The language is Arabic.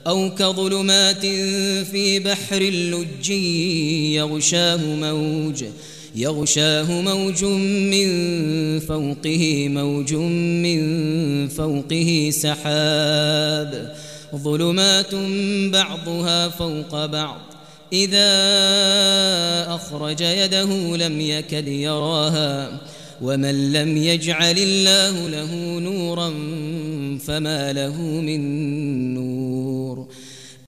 أو كظلمات في بحر لج يغشاه موج من فوقه سحاب ظلمات بعضها فوق بعض إذا أخرج يده لم يكد يراها ومن لم يجعل الله له نورا فما له من نور